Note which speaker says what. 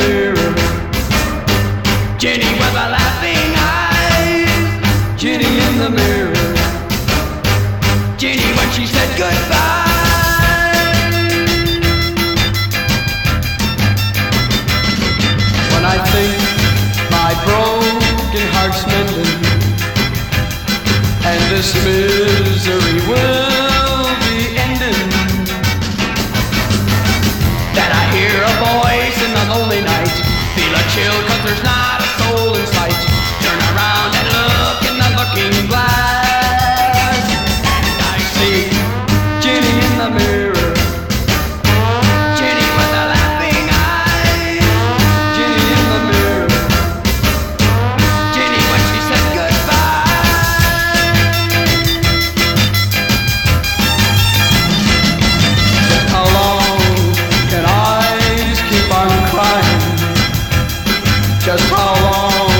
Speaker 1: mirror. Jenny with the laughing eyes. Jenny in the mirror. Jenny when she said goodbye. When I think my broken heart's mending, and this misery will be ending, that I hear a voice in the lonely night, feel a chill 'cause there's not a soul in sight. Turn around and look in the looking glass, and I see Jenny in the mirror. Jenny with the laughing eyes. Jenny in the mirror. Jenny when she said goodbye. Just how long can eyes keep on crying? Just how long